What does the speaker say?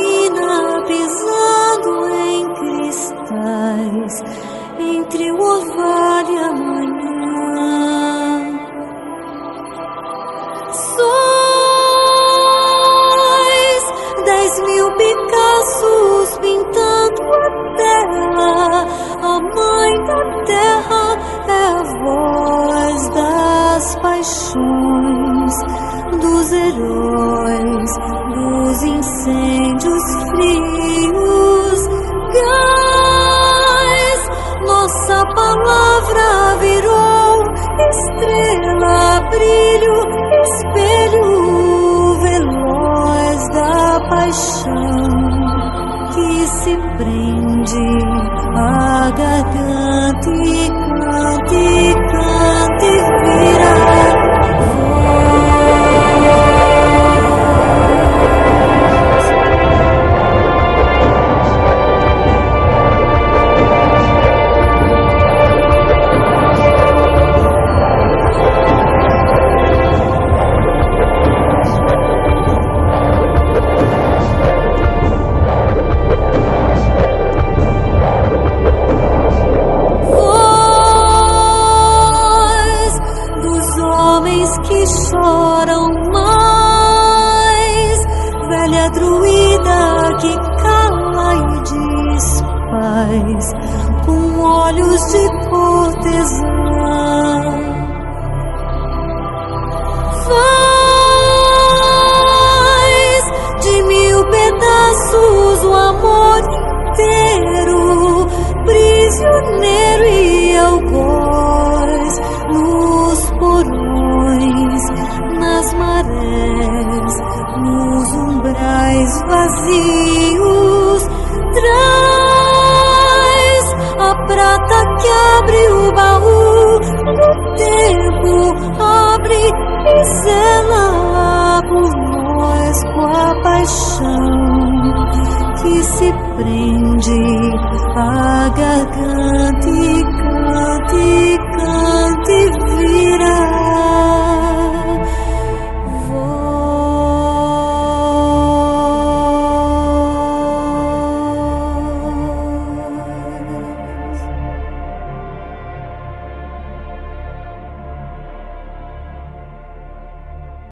ilumina pisando em cristais entre o orvalho e a manhã. Sois 10.000 Picassos pintando a tela. A mãe da terra é a voz das paixões, dos heróis, dos incêndios frios. Gás, nossa palavra virou estrela, brilho, espelho veloz da paixão que se prende à garganta e canta e canta e vira que choram mais, velha druida que cala e diz paz, com olhos de cortesã. Faz de 1000 pedaços o amor inteiro, prisioneiro e algoz, nos porões, nas marés, nos umbrais vazios. Traz a prata que abre o baú do tempo, abre e zela por nós com a paixão que se prende à garganta e canta e canta e